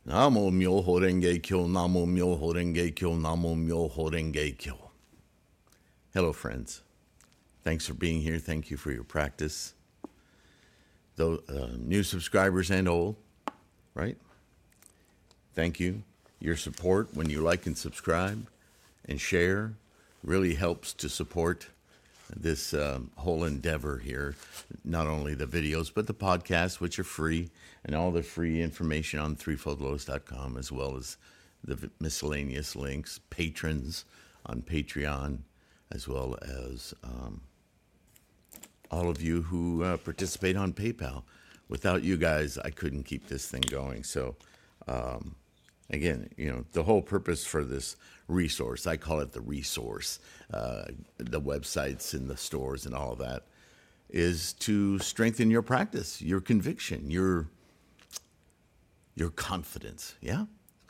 Namo Myoho Renge Kyo, Namo Myoho Renge Kyo, Namo Myoho Renge Kyo. Hello, friends. Thanks for being here. Thank you for your practice. Though new subscribers and old, right? Thank you. Your support when you like and subscribe and share really helps to support this whole endeavor here. Not only the videos, but the podcasts, which are free, and all the free information on threefoldlotus.com, as well as the miscellaneous links, patrons on Patreon, as well as all of you who participate on PayPal. Without you guys, I couldn't keep this thing going. So, again, the whole purpose for this resource, I call it the resource, the websites and the stores and all of that, is to strengthen your practice, your conviction, your confidence, yeah?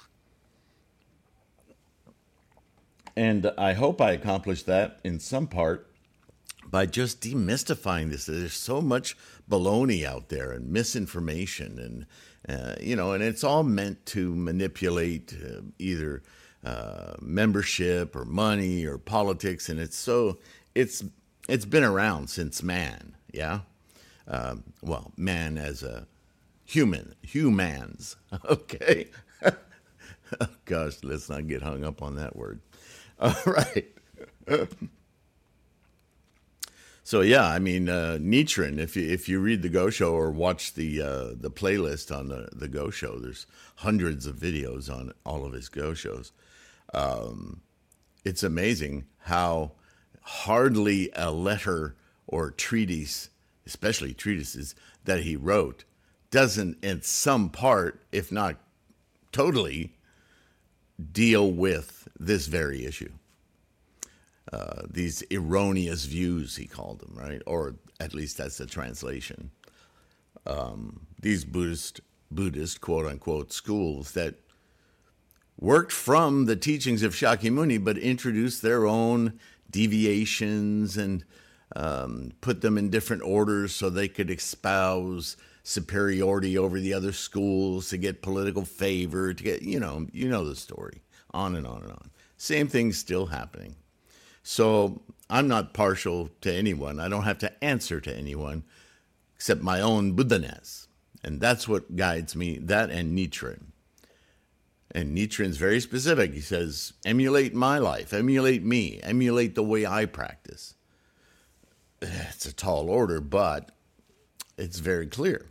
And I hope I accomplished that in some part by just demystifying this. There's so much baloney out there and misinformation, and and it's all meant to manipulate either membership or money or politics, and it's been around since man, yeah. Man as a humans, okay. Oh, gosh, let's not get hung up on that word. All right. So yeah, Nichiren. If you read the Go Show or watch the playlist on the Go Show, there's hundreds of videos on all of his Go Shows. It's amazing how hardly a letter or treatise, especially treatises that he wrote, doesn't in some part, if not totally, deal with this very issue. These erroneous views, he called them, right? Or at least that's the translation. These Buddhist quote-unquote schools that worked from the teachings of Shakyamuni, but introduced their own deviations and put them in different orders so they could espouse superiority over the other schools to get political favor, to get, the story, on and on and on. Same thing's still happening. So I'm not partial to anyone. I don't have to answer to anyone except my own Buddha-ness. And that's what guides me, that and Nichiren. And Nichiren's very specific. He says, emulate my life, emulate me, emulate the way I practice. It's a tall order, but it's very clear.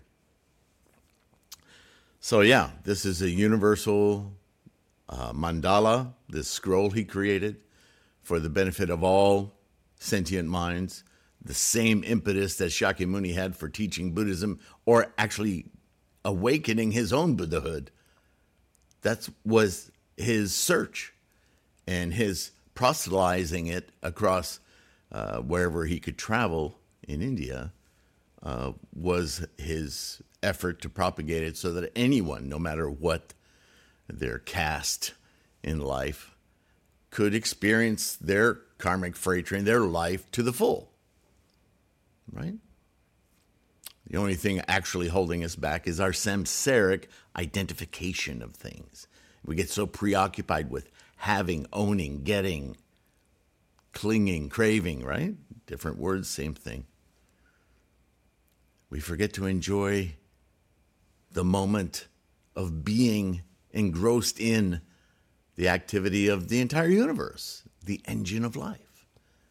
So yeah, this is a universal mandala, this scroll he created for the benefit of all sentient minds, the same impetus that Shakyamuni had for teaching Buddhism, or actually awakening his own Buddhahood. That was his search, and his proselytizing it across wherever he could travel in India was his effort to propagate it so that anyone, no matter what their caste in life, could experience their karmic freight train, their life to the full, right? The only thing actually holding us back is our samsaric identification of things. We get so preoccupied with having, owning, getting, clinging, craving, right? Different words, same thing. We forget to enjoy the moment of being engrossed in the activity of the entire universe, the engine of life.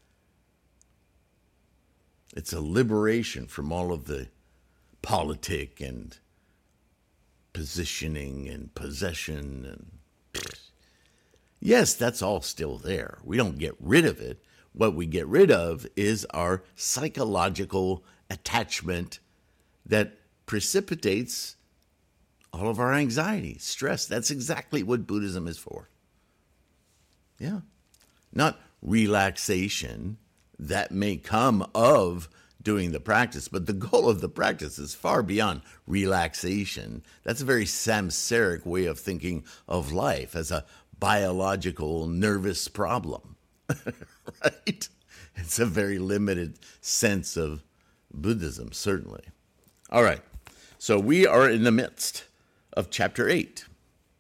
It's a liberation from all of the politic and positioning and possession. And yes, that's all still there. We don't get rid of it. What we get rid of is our psychological attachment that precipitates all of our anxiety, stress. That's exactly what Buddhism is for. Yeah. Not relaxation that may come of doing the practice, but the goal of the practice is far beyond relaxation. That's a very samsaric way of thinking of life as a biological nervous problem, right? It's a very limited sense of Buddhism, certainly. All right. So we are in the midst of chapter 8.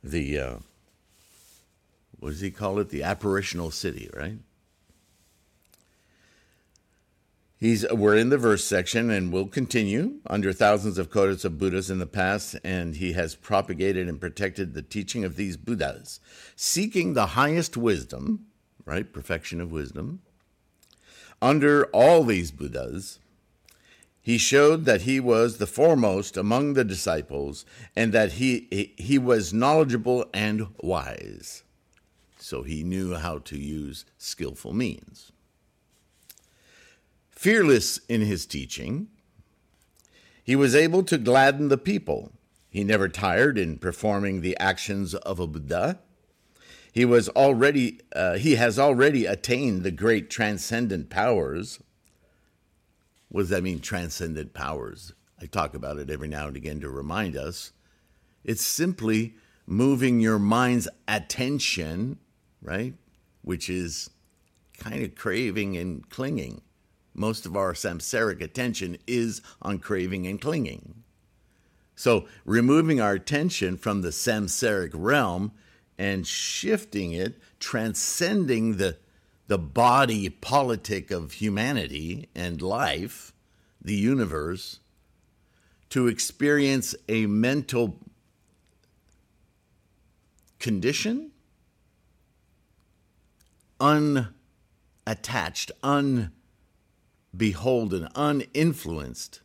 the what does he call it? The apparitional city, right? We're in the verse section, and we'll continue. Under thousands of quotas of Buddhas in the past, and he has propagated and protected the teaching of these Buddhas, seeking the highest wisdom, right? Perfection of wisdom. Under all these Buddhas, he showed that he was the foremost among the disciples, and that he was knowledgeable and wise. So he knew how to use skillful means. Fearless in his teaching, he was able to gladden the people. He never tired in performing the actions of a Buddha. He has already attained the great transcendent powers. What does that mean, transcendent powers? I talk about it every now and again to remind us. It's simply moving your mind's attention, right? Which is kind of craving and clinging. Most of our samsaric attention is on craving and clinging. So removing our attention from the samsaric realm and shifting it, transcending the body politic of humanity and life, the universe, to experience a mental condition, unattached, unbeholden, uninfluenced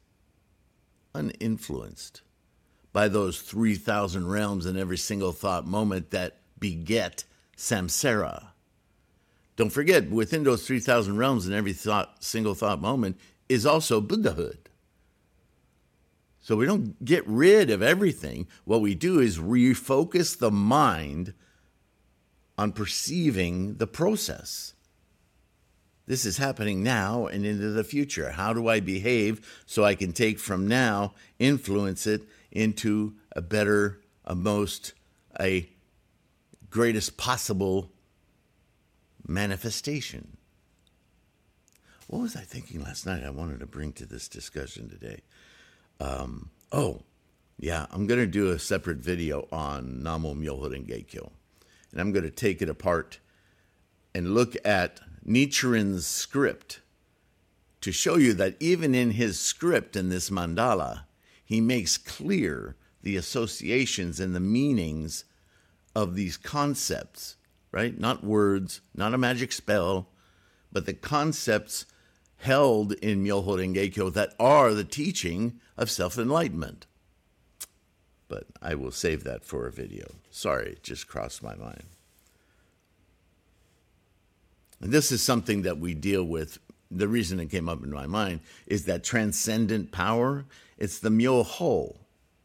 by those 3,000 realms in every single thought moment that beget samsara. Don't forget, within those 3,000 realms in every single thought moment is also Buddhahood. So we don't get rid of everything. What we do is refocus the mind on perceiving the process. This is happening now and into the future. How do I behave so I can take from now, influence it into a better, a greatest possible manifestation? What was I thinking last night I wanted to bring to this discussion today? I'm going to do a separate video on Namo Myoho Renge Kyo. And I'm going to take it apart and look at Nichiren's script to show you that even in his script in this mandala, he makes clear the associations and the meanings of these concepts, right? Not words, not a magic spell, but the concepts held in Myoho Renge Kyo that are the teaching of self-enlightenment. But I will save that for a video. Sorry, it just crossed my mind. And this is something that we deal with. The reason it came up in my mind is that transcendent power. It's the Myo-ho,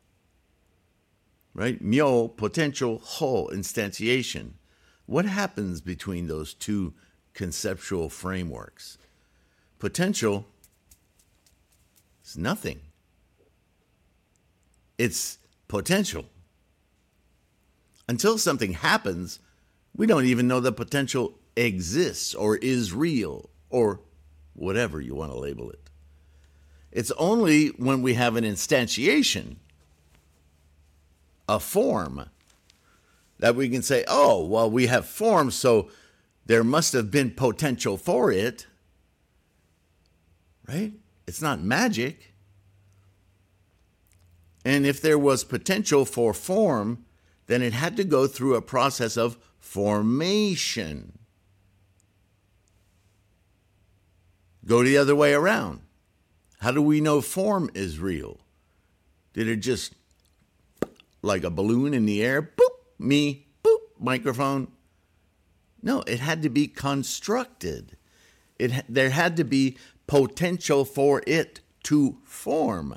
right? Myo, potential, ho, instantiation. What happens between those two conceptual frameworks? Potential is nothing. It's potential. Until something happens, we don't even know the potential exists or is real or whatever you want to label it. It's only when we have an instantiation, a form, that we can say, oh, well, we have form, so there must have been potential for it, right? It's not magic. And if there was potential for form, then it had to go through a process of formation. Go the other way around. How do we know form is real? Did it just, like a balloon in the air, boop, me, boop, microphone? No, it had to be constructed. There had to be potential for it to form.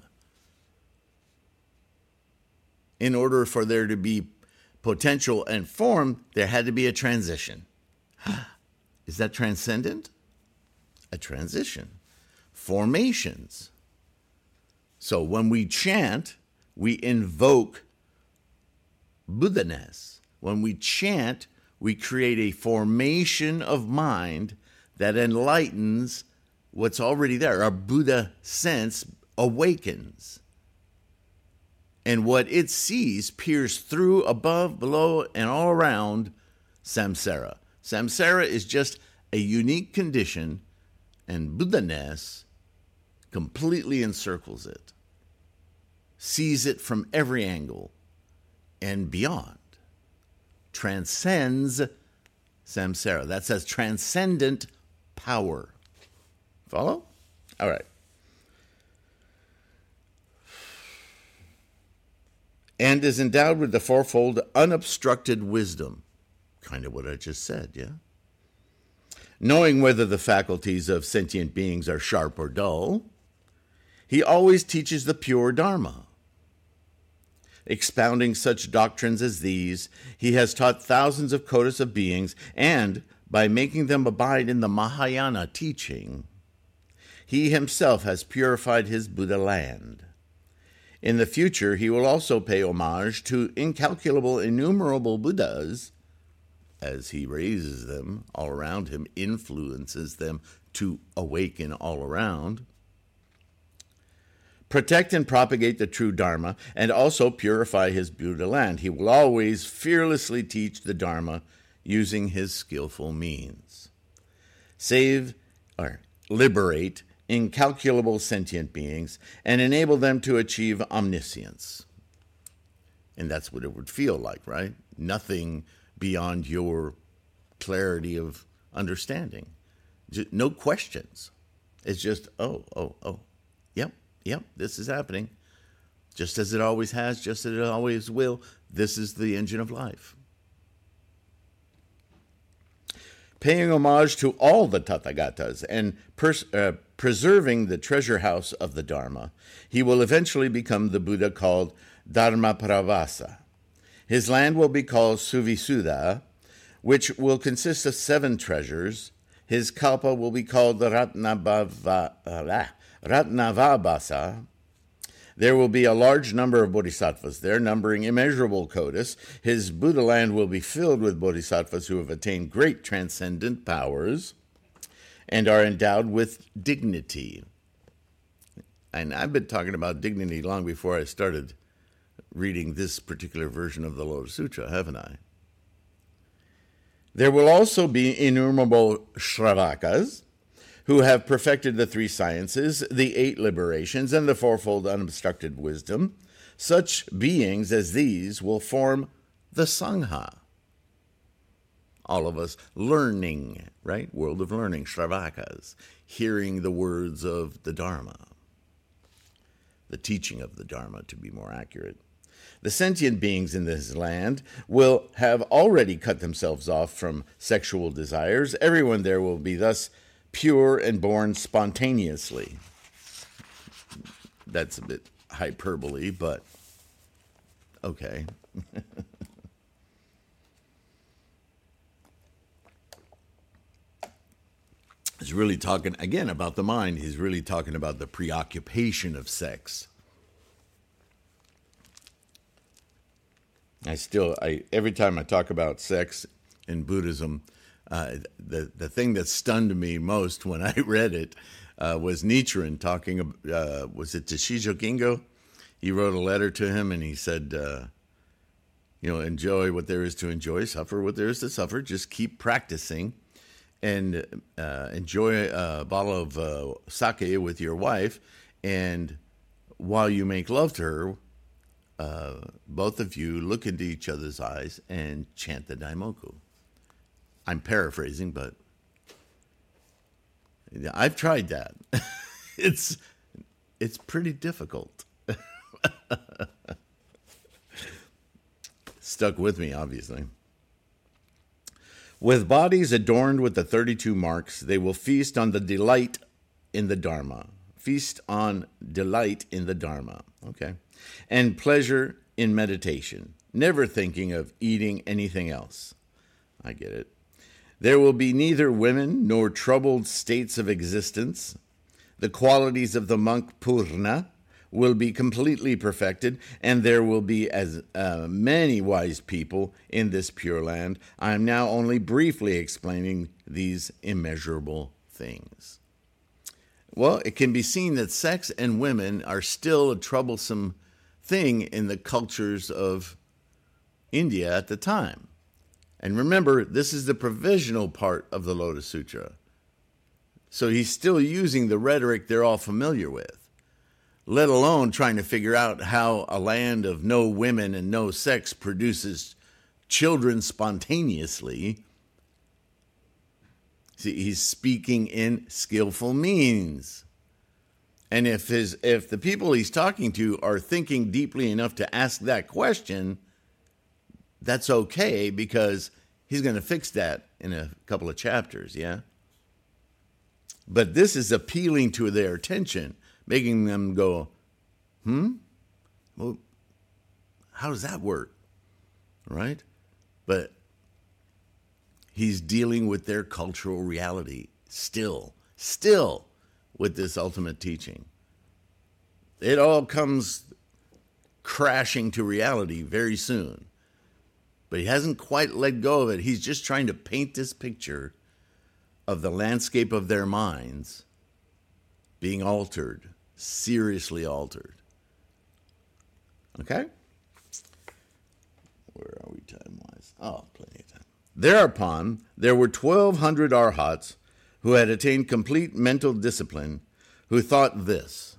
In order for there to be potential and form, there had to be a transition. Is that transcendent? A transition. Formations. So when we chant, we invoke Buddha-ness. When we chant, we create a formation of mind that enlightens what's already there. Our Buddha sense awakens. And what it sees peers through, above, below, and all around samsara. Samsara is just a unique condition, and Buddha-ness completely encircles it, sees it from every angle and beyond, transcends samsara. That says transcendent power. Follow? All right. And is endowed with the fourfold unobstructed wisdom. Kind of what I just said, yeah? Knowing whether the faculties of sentient beings are sharp or dull, he always teaches the pure Dharma. Expounding such doctrines as these, he has taught thousands of kotis of beings, and by making them abide in the Mahayana teaching, he himself has purified his Buddha land. In the future, he will also pay homage to incalculable, innumerable Buddhas, as he raises them all around him, influences them to awaken all around, protect and propagate the true Dharma, and also purify his Buddha land. He will always fearlessly teach the Dharma using his skillful means. Save or liberate incalculable sentient beings and enable them to achieve omniscience. And that's what it would feel like, right? Nothing beyond your clarity of understanding. No questions. It's just, yep, this is happening. Just as it always has, just as it always will. This is the engine of life. Paying homage to all the Tathagatas and preserving the treasure house of the Dharma, he will eventually become the Buddha called Dharmapravasa. His land will be called Suvisuddha, which will consist of 7 treasures. His kalpa will be called the Ratnavabhasa. There will be a large number of bodhisattvas there, numbering immeasurable kotis. His Buddha land will be filled with bodhisattvas who have attained great transcendent powers and are endowed with dignity. And I've been talking about dignity long before I started reading this particular version of the Lotus Sutra, haven't I? There will also be innumerable Shravakas, who have perfected the 3 sciences, the 8 liberations, and the fourfold unobstructed wisdom. Such beings as these will form the Sangha. All of us learning, right? World of learning, Shravakas, hearing the words of the Dharma, the teaching of the Dharma, to be more accurate. The sentient beings in this land will have already cut themselves off from sexual desires. Everyone there will be thus pure and born spontaneously. That's a bit hyperbole, but okay. He's really talking, again, about the mind. He's really talking about the preoccupation of sex. Every time I talk about sex in Buddhism, the thing that stunned me most when I read it was Nichiren talking, was it to Shijo Kingo? He wrote a letter to him and he said, enjoy what there is to enjoy, suffer what there is to suffer, just keep practicing and enjoy a bottle of sake with your wife, and while you make love to her, both of you look into each other's eyes and chant the Daimoku. I'm paraphrasing, but I've tried that. It's pretty difficult. Stuck with me, obviously. With bodies adorned with the 32 marks, they will feast on the delight in the Dharma. Feast on delight in the Dharma. Okay. And pleasure in meditation, never thinking of eating anything else. I get it. There will be neither women nor troubled states of existence. The qualities of the monk Purna will be completely perfected, and there will be as many wise people in this pure land. I am now only briefly explaining these immeasurable things. Well, it can be seen that sex and women are still a troublesome thing in the cultures of India at the time. And remember, this is the provisional part of the Lotus Sutra. So he's still using the rhetoric they're all familiar with, let alone trying to figure out how a land of no women and no sex produces children spontaneously. See, he's speaking in skillful means. And if the people he's talking to are thinking deeply enough to ask that question, that's okay, because he's going to fix that in a couple of chapters, yeah? But this is appealing to their attention, making them go, well, how does that work? Right? But he's dealing with their cultural reality still with this ultimate teaching. It all comes crashing to reality very soon. But he hasn't quite let go of it. He's just trying to paint this picture of the landscape of their minds being altered, seriously altered. Okay? Where are we time-wise? Oh, plenty of time. Thereupon, there were 1,200 arhats who had attained complete mental discipline, who thought this: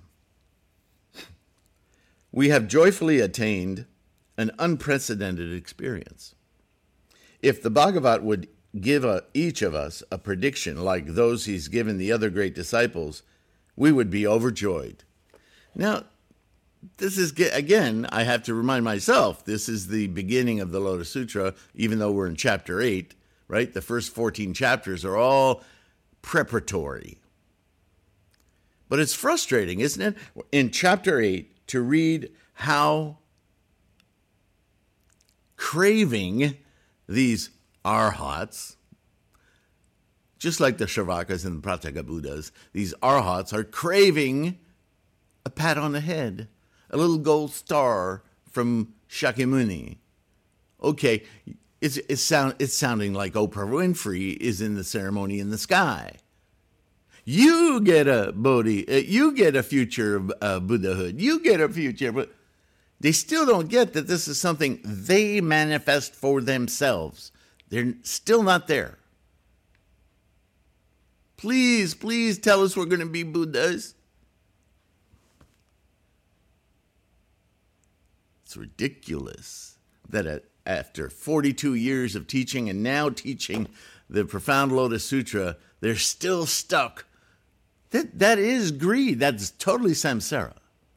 we have joyfully attained an unprecedented experience. If the Bhagavat would give each of us a prediction like those he's given the other great disciples, we would be overjoyed. Now, this is, again, I have to remind myself, this is the beginning of the Lotus Sutra, even though we're in chapter 8, right? The first 14 chapters are all preparatory. But it's frustrating, isn't it, in chapter 8 to read how craving these arhats, just like the Shravakas and the Prataka Buddhas, these arhats are craving a pat on the head, a little gold star from Shakyamuni. Okay, it's sounding like Oprah Winfrey is in the ceremony in the sky. You get a Bodhi, you get a future Buddhahood, you get a future, but they still don't get that this is something they manifest for themselves. They're still not there. Please, please tell us we're going to be Buddhas. It's ridiculous that after 42 years of teaching and now teaching the Profound Lotus Sutra, they're still stuck. That is greed. That's totally samsara.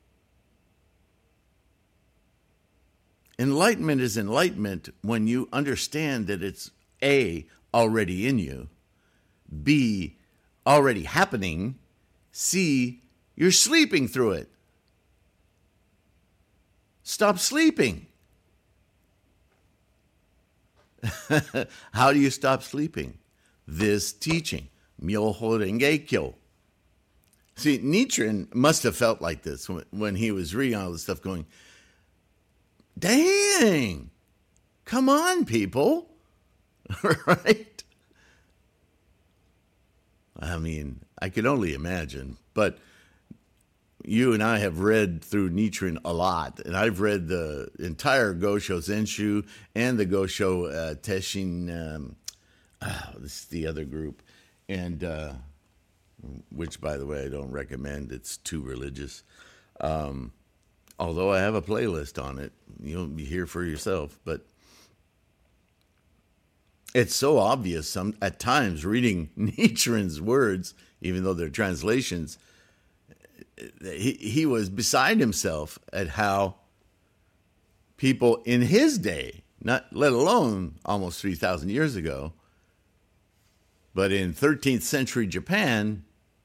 Enlightenment is enlightenment when you understand that it's A, already in you, B, already happening, C, you're sleeping through it. Stop sleeping. How do you stop sleeping? This teaching, Myoho Renge Kyo. See, Nichiren must have felt like this when he was reading all this stuff going, dang, come on, people, right? I mean, I can only imagine, but you and I have read through Nichiren a lot, and I've read the entire Gosho Zenshu and the Gosho Teshin, this is the other group, and which, by the way, I don't recommend. It's too religious. Although I have a playlist on it. You'll be here for yourself. But it's so obvious at times reading Nichiren's words, even though they're translations, he was beside himself at how people in his day, not let alone almost 3,000 years ago, but in 13th century Japan,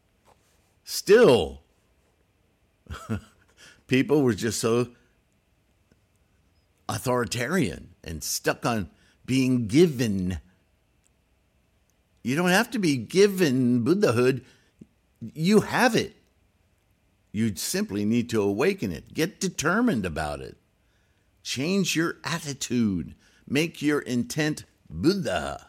still people were just so authoritarian and stuck on being given. You don't have to be given Buddhahood. You have it. You simply need to awaken it. Get determined about it. Change your attitude. Make your intent Buddha.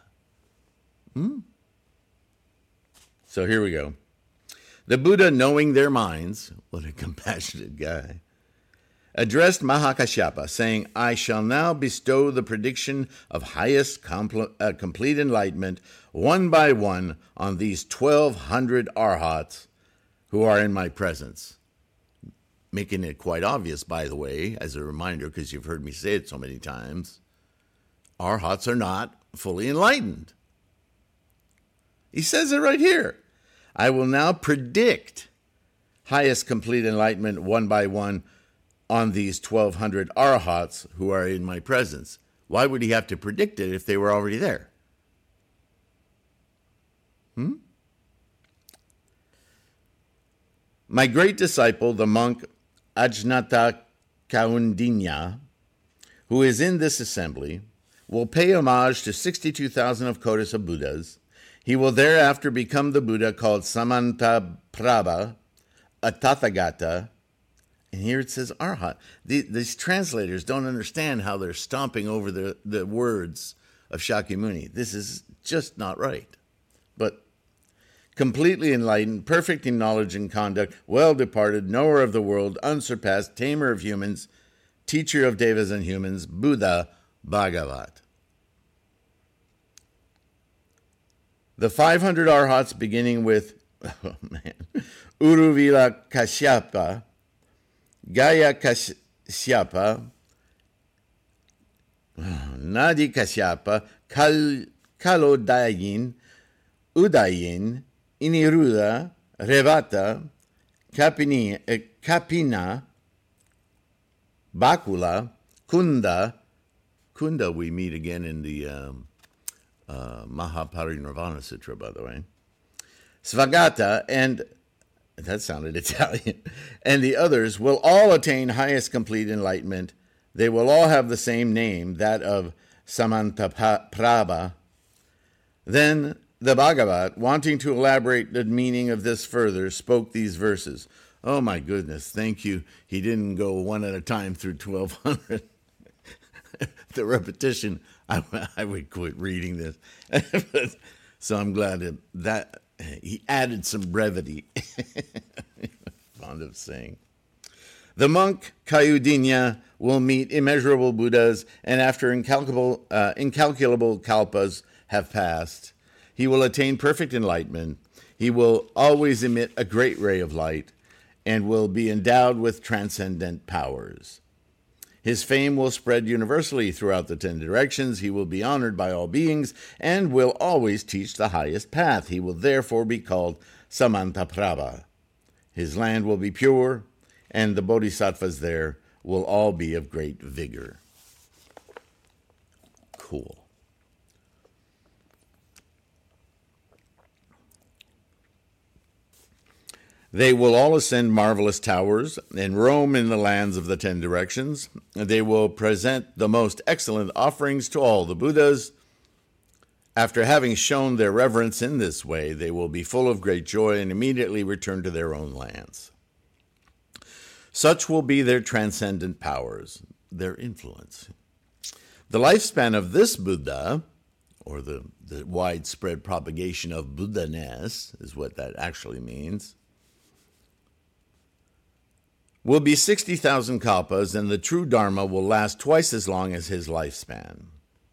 So here we go. The Buddha, knowing their minds, what a compassionate guy, addressed Mahakashyapa, saying, I shall now bestow the prediction of highest complete enlightenment one by one on these 1,200 arhats who are in my presence. Making it quite obvious, by the way, as a reminder, because you've heard me say it so many times, arhats are not fully enlightened. He says it right here. I will now predict highest complete enlightenment one by one on these 1,200 arhats who are in my presence. Why would he have to predict it if they were already there? My great disciple, the monk Ajnata Kaundinya, who is in this assembly, will pay homage to 62,000 of Kodasa Buddhas. He will thereafter become the Buddha called Samantabhadra, a Tathagata, and here it says Arhat. These translators don't understand how they're stomping over the words of Shakyamuni. This is just not right. But completely enlightened, perfect in knowledge and conduct, well-departed, knower of the world, unsurpassed, tamer of humans, teacher of devas and humans, Buddha Bhagavat. The 500 arhats beginning with, Uruvila Kashyapa, Gaya Kashyapa, Nadi Kashyapa, Kalodayin, Udayin, Iniruddha, Revata, Kapina, Bakula, Kunda we meet again in the Mahaparinirvana Sutra, by the way, Svagata, and that sounded Italian, and the others will all attain highest complete enlightenment. They will all have the same name, that of Samantabhadra. Then the Bhagavat, wanting to elaborate the meaning of this further, spoke these verses. Oh my goodness, thank you. He didn't go one at a time through 1,200. The repetition, I would quit reading this. So I'm glad that he added some brevity. Fond of saying. The monk Kayudinya will meet immeasurable Buddhas, and after incalculable kalpas have passed, he will attain perfect enlightenment. He will always emit a great ray of light and will be endowed with transcendent powers. His fame will spread universally throughout the 10 directions. He will be honored by all beings and will always teach the highest path. He will therefore be called Samantabhadra. His land will be pure, and the bodhisattvas there will all be of great vigor. Cool. They will all ascend marvelous towers and roam in the lands of the 10 directions. They will present the most excellent offerings to all the Buddhas. After having shown their reverence in this way, they will be full of great joy and immediately return to their own lands. Such will be their transcendent powers, their influence. The lifespan of this Buddha, or the widespread propagation of Buddha-ness, is what that actually means, will be 60,000 kalpas, and the true Dharma will last twice as long as his lifespan.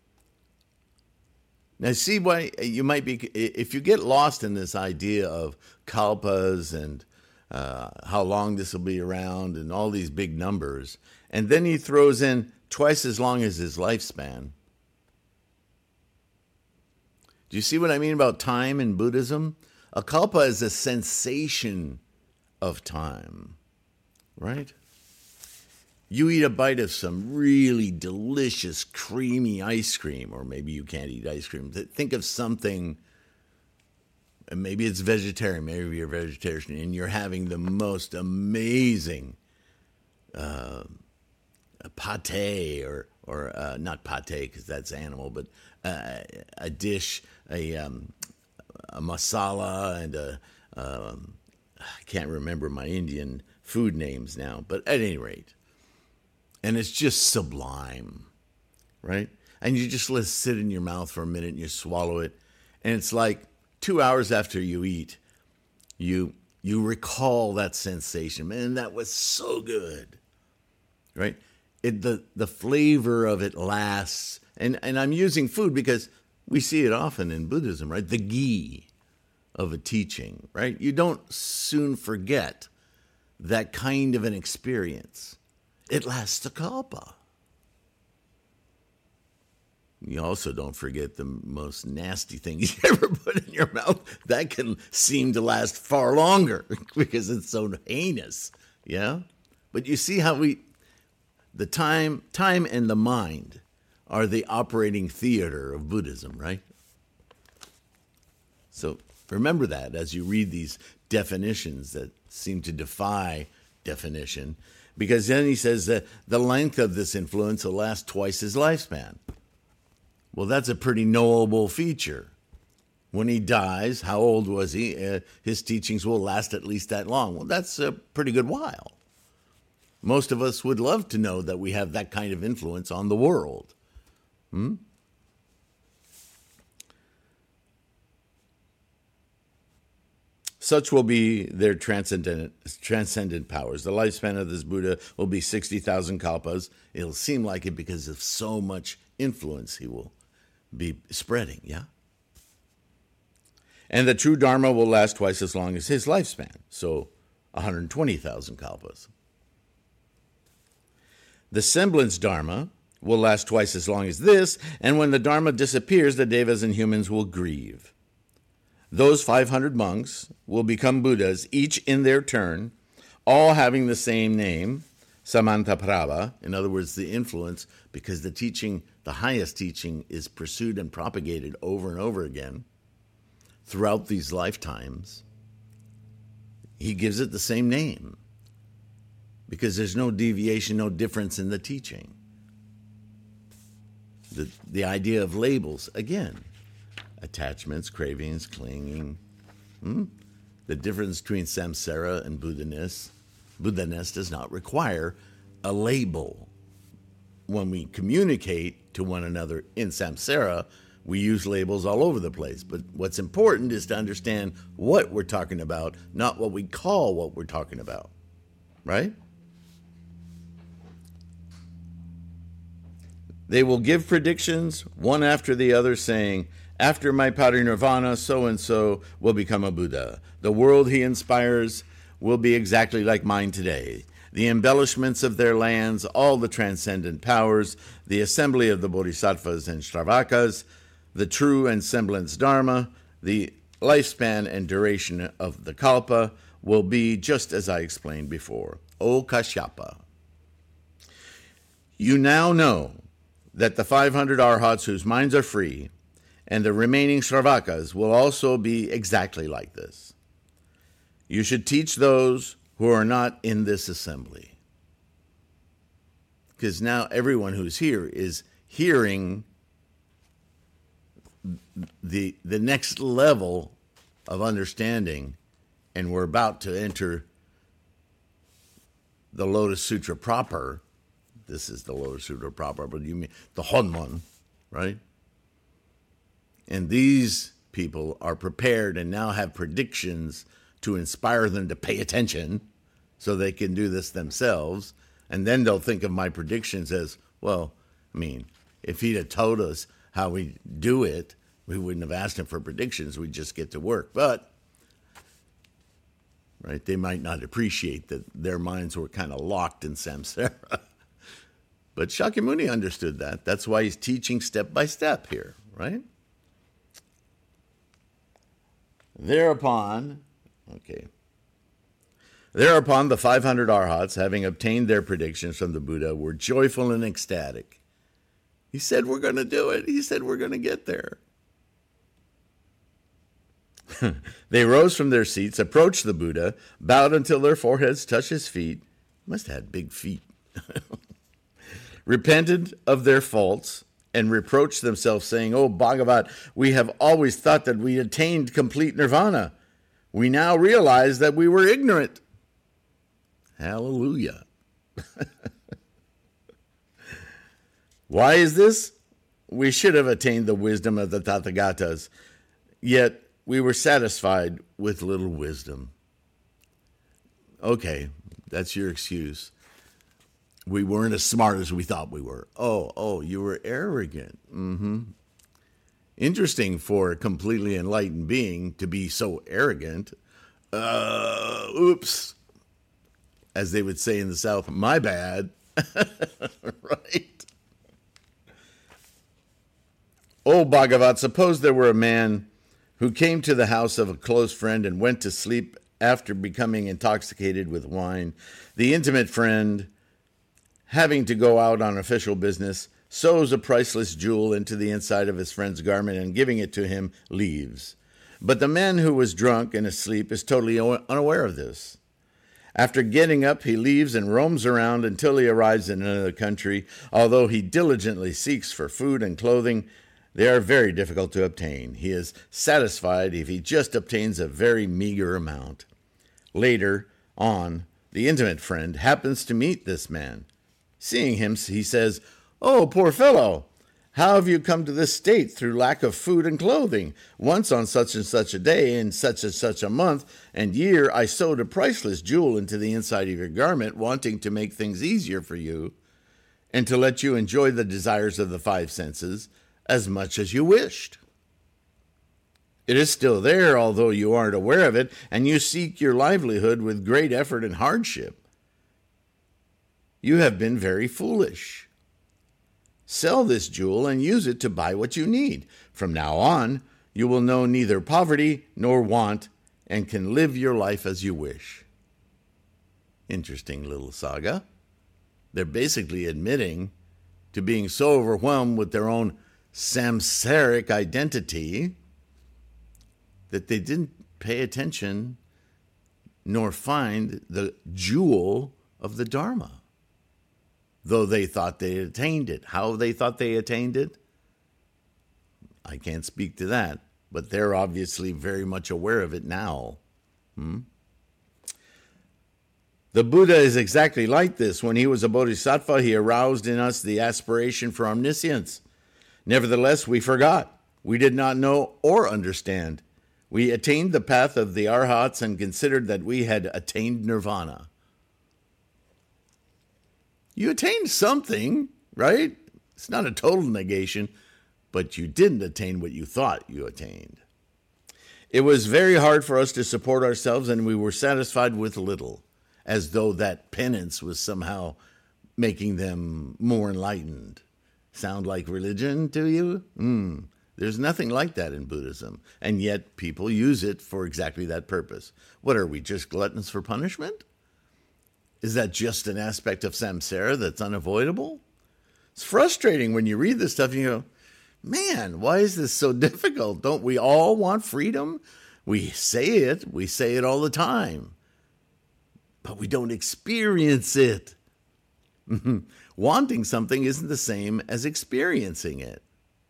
Now, see why you might be, if you get lost in this idea of kalpas and how long this will be around and all these big numbers, and then he throws in twice as long as his lifespan. Do you see what I mean about time in Buddhism? A kalpa is a sensation of time. Right? You eat a bite of some really delicious, creamy ice cream, or maybe you can't eat ice cream. Think of something, and maybe it's vegetarian, maybe you're a vegetarian, and you're having the most amazing pate, or not pate because that's animal, but a dish, a masala, and I can't remember my Indian food names now, but at any rate, and it's just sublime, right? And you just let it sit in your mouth for a minute and you swallow it, and it's like 2 hours after you eat, you recall that sensation. Man, that was so good. right? The flavor of it lasts. And I'm using food because we see it often in Buddhism, right? The ghee of a teaching, right? You don't soon forget that kind of an experience. It lasts a kalpa. You also don't forget the most nasty thing you ever put in your mouth. That can seem to last far longer because it's so heinous. Yeah? But you see how the time and the mind are the operating theater of Buddhism, right? So remember that as you read these definitions that seem to defy definition, because then he says that the length of this influence will last twice his lifespan. Well, that's a pretty knowable feature. When he dies, how old was he? His teachings will last at least that long. Well, that's a pretty good while. Most of us would love to know that we have that kind of influence on the world. Such will be their transcendent powers. The lifespan of this Buddha will be 60,000 kalpas. It'll seem like it because of so much influence he will be spreading, yeah? And the true Dharma will last twice as long as his lifespan, so 120,000 kalpas. The semblance Dharma will last twice as long as this, and when the Dharma disappears, the Devas and humans will grieve. Those 500 monks will become Buddhas, each in their turn, all having the same name, Samantaprabha, in other words, the influence, because the teaching, the highest teaching, is pursued and propagated over and over again throughout these lifetimes. He gives it the same name because there's no deviation, no difference in the teaching. The idea of labels, again, attachments, cravings, clinging. The difference between samsara and Buddha-ness does not require a label. When we communicate to one another in samsara, we use labels all over the place. But what's important is to understand what we're talking about, not what we call what we're talking about. Right? They will give predictions one after the other, saying, after my parinirvana, so-and-so will become a Buddha. The world he inspires will be exactly like mine today. The embellishments of their lands, all the transcendent powers, the assembly of the bodhisattvas and Shravakas, the true and semblance Dharma, the lifespan and duration of the kalpa will be just as I explained before. O Kashyapa, you now know that the 500 arhats whose minds are free and the remaining Shravakas will also be exactly like this. You should teach those who are not in this assembly. Because now everyone who's here is hearing the next level of understanding, and we're about to enter the Lotus Sutra proper. This is the Lotus Sutra proper, but you mean the Honmon, right? And these people are prepared and now have predictions to inspire them to pay attention so they can do this themselves. And then they'll think of my predictions as, well, I mean, if he'd have told us how we do it, we wouldn't have asked him for predictions. We'd just get to work. But, right, they might not appreciate that their minds were kind of locked in samsara. But Shakyamuni understood that. That's why he's teaching step by step here, right? Thereupon, the 500 arhats, having obtained their predictions from the Buddha, were joyful and ecstatic. He said, we're going to do it. He said, we're going to get there. They rose from their seats, approached the Buddha, bowed until their foreheads touched his feet. Must have had big feet. Repented of their faults and reproached themselves, saying, "Oh, Bhagavat, we have always thought that we attained complete nirvana. We now realize that we were ignorant." Hallelujah. Why is this? We should have attained the wisdom of the Tathagatas, yet we were satisfied with little wisdom. Okay, that's your excuse. We weren't as smart as we thought we were. Oh, you were arrogant. Interesting for a completely enlightened being to be so arrogant. Oops. As they would say in the South, my bad. Right? Oh, Bhagavat, suppose there were a man who came to the house of a close friend and went to sleep after becoming intoxicated with wine. The intimate friend, having to go out on official business, sews a priceless jewel into the inside of his friend's garment and, giving it to him, leaves. But the man who was drunk and asleep is totally unaware of this. After getting up, he leaves and roams around until he arrives in another country. Although he diligently seeks for food and clothing, they are very difficult to obtain. He is satisfied if he just obtains a very meager amount. Later on, the intimate friend happens to meet this man. Seeing him, he says, "Oh, poor fellow, how have you come to this state through lack of food and clothing? Once on such and such a day, in such and such a month and year, I sewed a priceless jewel into the inside of your garment, wanting to make things easier for you and to let you enjoy the desires of the five senses as much as you wished. It is still there, although you aren't aware of it, and you seek your livelihood with great effort and hardship. You have been very foolish. Sell this jewel and use it to buy what you need. From now on, you will know neither poverty nor want and can live your life as you wish." Interesting little saga. They're basically admitting to being so overwhelmed with their own samsaric identity that they didn't pay attention nor find the jewel of the Dharma, though they thought they attained it. How they thought they attained it, I can't speak to that, but they're obviously very much aware of it now. The Buddha is exactly like this. When he was a bodhisattva, he aroused in us the aspiration for omniscience. Nevertheless, we forgot. We did not know or understand. We attained the path of the arhats and considered that we had attained nirvana. You attained something, right? It's not a total negation, but you didn't attain what you thought you attained. It was very hard for us to support ourselves, and we were satisfied with little, as though that penance was somehow making them more enlightened. Sound like religion to you? There's nothing like that in Buddhism, and yet people use it for exactly that purpose. What are we, just gluttons for punishment? Is that just an aspect of samsara that's unavoidable? It's frustrating when you read this stuff and you go, man, why is this so difficult? Don't we all want freedom? We say it all the time, but we don't experience it. Wanting something isn't the same as experiencing it.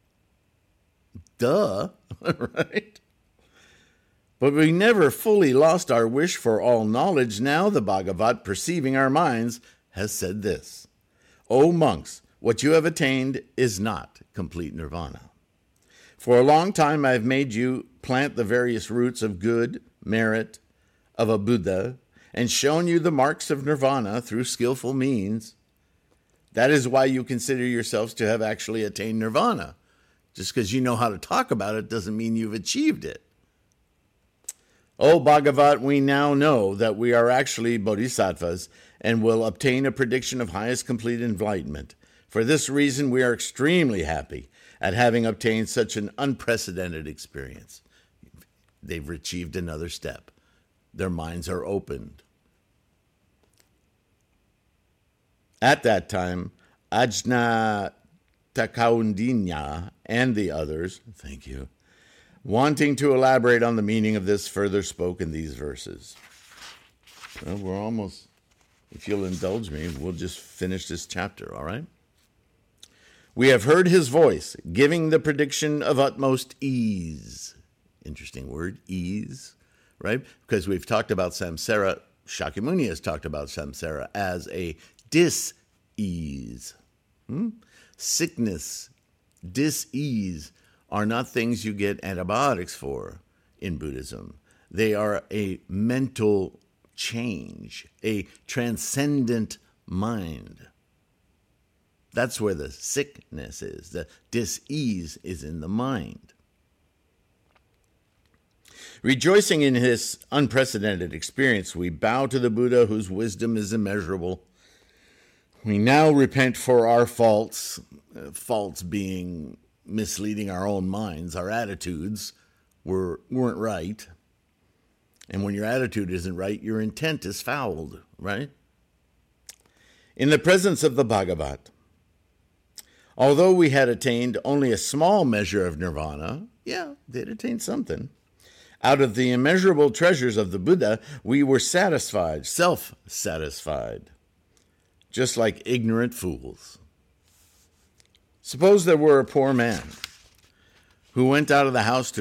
Duh, right? But we never fully lost our wish for all knowledge. Now the Bhagavat, perceiving our minds, has said this: O monks, what you have attained is not complete nirvana. For a long time I have made you plant the various roots of good merit of a Buddha and shown you the marks of nirvana through skillful means. That is why you consider yourselves to have actually attained nirvana. Just because you know how to talk about it doesn't mean you've achieved it. O Bhagavat, we now know that we are actually bodhisattvas and will obtain a prediction of highest complete enlightenment. For this reason, we are extremely happy at having obtained such an unprecedented experience. They've achieved another step. Their minds are opened. At that time, Ajna Takaundinya and the others, thank you, wanting to elaborate on the meaning of this, further spoke in these verses. Well, we're almost, if you'll indulge me, we'll just finish this chapter, all right? We have heard his voice, giving the prediction of utmost ease. Interesting word, ease, right? Because we've talked about samsara, Shakyamuni has talked about samsara as a dis-ease. Sickness, dis-ease are not things you get antibiotics for in Buddhism. They are a mental change, a transcendent mind. That's where the sickness is. The dis-ease is in the mind. Rejoicing in his unprecedented experience, we bow to the Buddha whose wisdom is immeasurable. We now repent for our faults, faults being misleading our own minds. Our attitudes weren't right. And when your attitude isn't right, your intent is fouled, right? In the presence of the Bhagavat, although we had attained only a small measure of nirvana, they'd attained something. Out of the immeasurable treasures of the Buddha, we were satisfied, self-satisfied, just like ignorant fools. Suppose there were a poor man who went to the house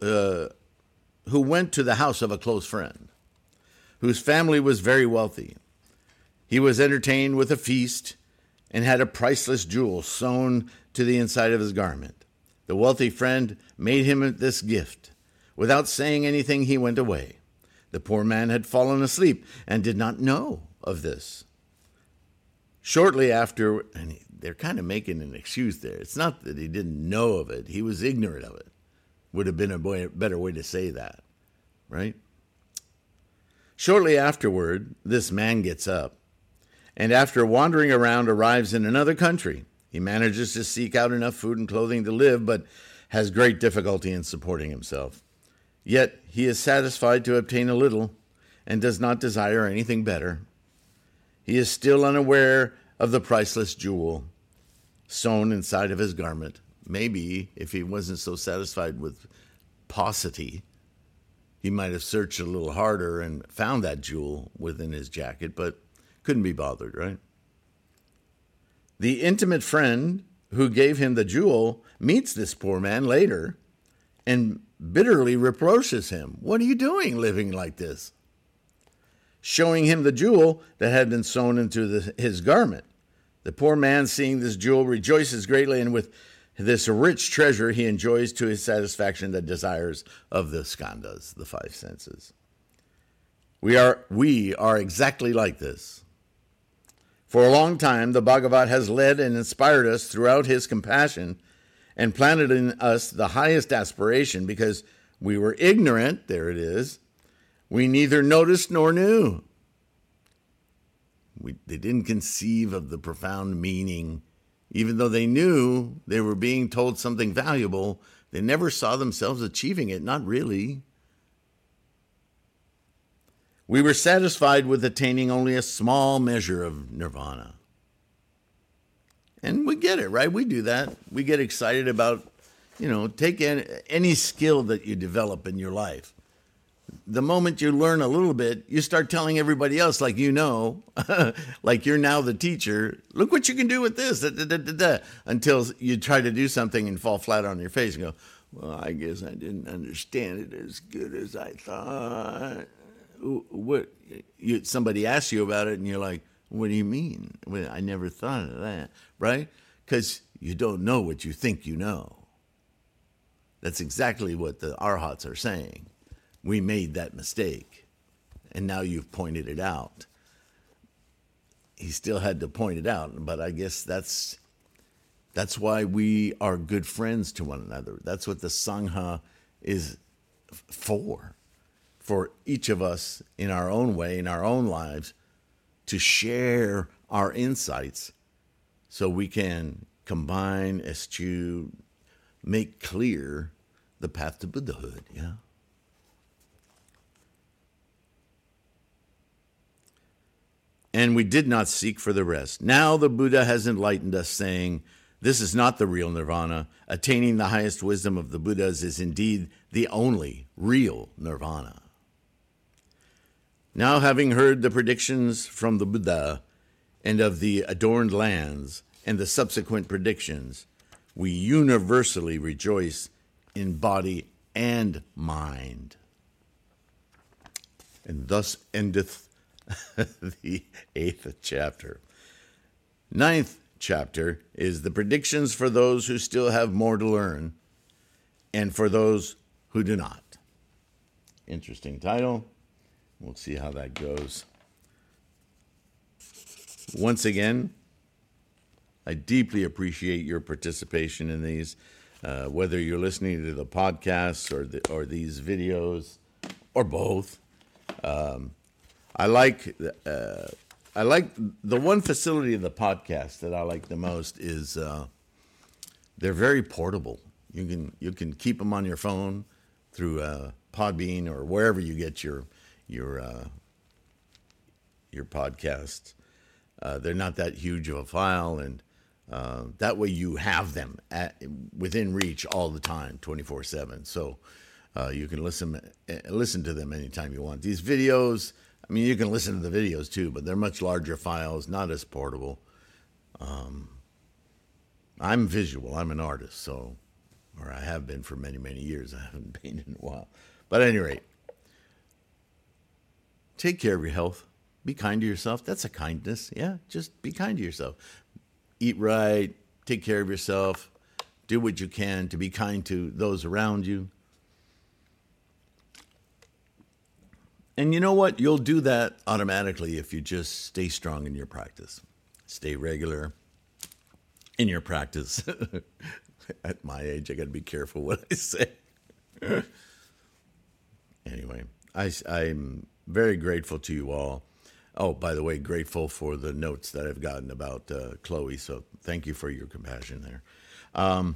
of a close friend, whose family was very wealthy. He was entertained with a feast and had a priceless jewel sewn to the inside of his garment. The wealthy friend made him this gift. Without saying anything, he went away. The poor man had fallen asleep and did not know of this. Shortly after, and they're kind of making an excuse there. It's not that he didn't know of it. He was ignorant of it. Would have been a better way to say that, right? Shortly afterward, this man gets up, and after wandering around, arrives in another country. He manages to seek out enough food and clothing to live, but has great difficulty in supporting himself. Yet he is satisfied to obtain a little and does not desire anything better. He is still unaware of the priceless jewel sewn inside of his garment. Maybe if he wasn't so satisfied with paucity, he might have searched a little harder and found that jewel within his jacket, but couldn't be bothered, right? The intimate friend who gave him the jewel meets this poor man later and bitterly reproaches him. What are you doing living like this? Showing him the jewel that had been sewn into his garment. The poor man, seeing this jewel, rejoices greatly, and with this rich treasure he enjoys to his satisfaction the desires of the skandhas, the five senses. We are exactly like this. For a long time, the Bhagavat has led and inspired us throughout his compassion and planted in us the highest aspiration because we were ignorant, there it is. We neither noticed nor knew. They didn't conceive of the profound meaning. Even though they knew they were being told something valuable, they never saw themselves achieving it, not really. We were satisfied with attaining only a small measure of nirvana. And we get it, right? We do that. We get excited about, take any skill that you develop in your life. The moment you learn a little bit, you start telling everybody else, like like you're now the teacher, look what you can do with this, until you try to do something and fall flat on your face and go, well, I guess I didn't understand it as good as I thought. Somebody asks you about it and you're like, what do you mean? Well, I never thought of that, right? Because you don't know what you think you know. That's exactly what the arhats are saying. We made that mistake, and now you've pointed it out. He still had to point it out, but I guess that's why we are good friends to one another. That's what the Sangha is for each of us in our own way, in our own lives, to share our insights so we can combine, eschew, make clear the path to Buddhahood, yeah? And we did not seek for the rest. Now the Buddha has enlightened us, saying, this is not the real nirvana. Attaining the highest wisdom of the Buddhas is indeed the only real nirvana. Now, having heard the predictions from the Buddha and of the adorned lands and the subsequent predictions, we universally rejoice in body and mind. And thus endeth the 8th chapter. 9th chapter is the predictions for those who still have more to learn and for those who do not. Interesting title. We'll see how that goes. Once again, I deeply appreciate your participation in these, whether you're listening to the podcasts or these videos or both. I like the one facility of the podcast that I like the most is they're very portable. You can keep them on your phone through Podbean or wherever you get your podcasts. They're not that huge of a file, and that way you have them within reach all the time, 24/7. So you can listen to them anytime you want. These videos, I mean, you can listen to the videos too, but they're much larger files, not as portable. I'm visual. I'm an artist, or I have been for many, many years. I haven't painted in a while. But at any rate, take care of your health. Be kind to yourself. That's a kindness. Yeah, just be kind to yourself. Eat right. Take care of yourself. Do what you can to be kind to those around you. And you know what? You'll do that automatically if you just stay strong in your practice. Stay regular in your practice. At my age, I got to be careful what I say. Anyway, I'm very grateful to you all. Oh, by the way, grateful for the notes that I've gotten about Chloe. So thank you for your compassion there.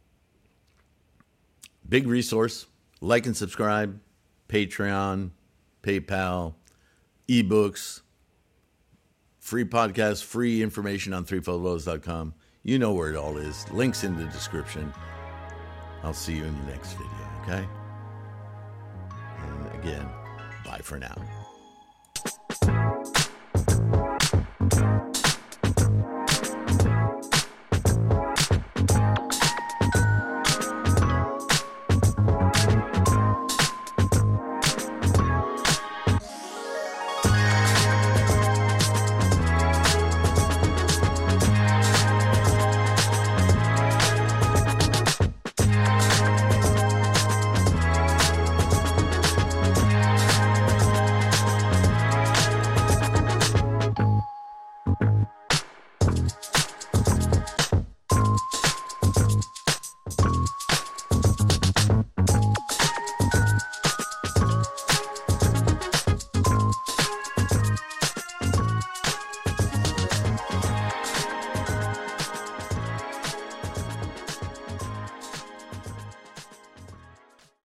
Big resource. Like and subscribe. Patreon, PayPal, ebooks, free podcasts, free information on threefoldlows.com. You know where it all is. Links in the description. I'll see you in the next video, okay? And again, bye for now.